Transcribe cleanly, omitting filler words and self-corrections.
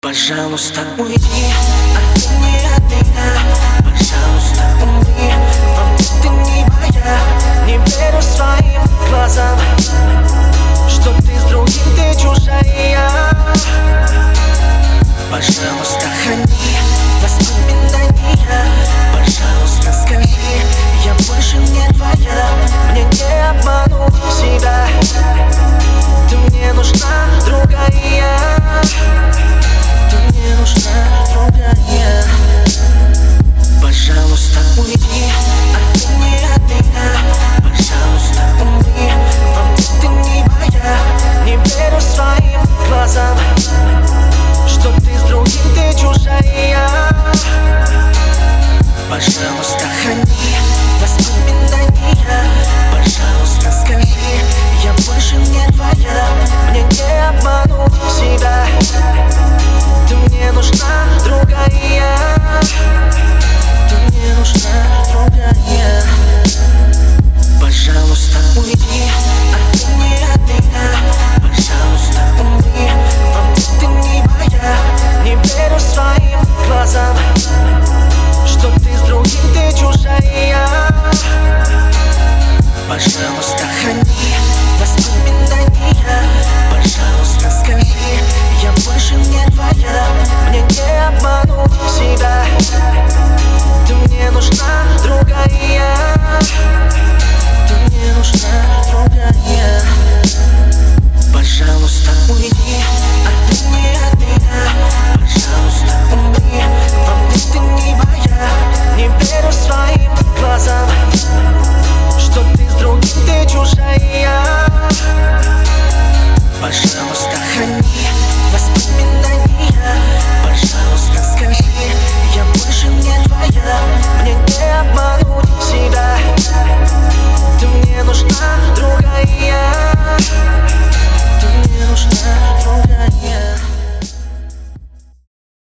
Пожалуйста, уйди, не от меня. Пожалуйста, умри, во мне ты не моя. Не верю своим глазам, что ты с другим, ты чужая. Пожалуйста, храни воспоминания. Пожалуйста, скажи, я больше не твоя. Мне не обмануть себя, ты мне нужна другая.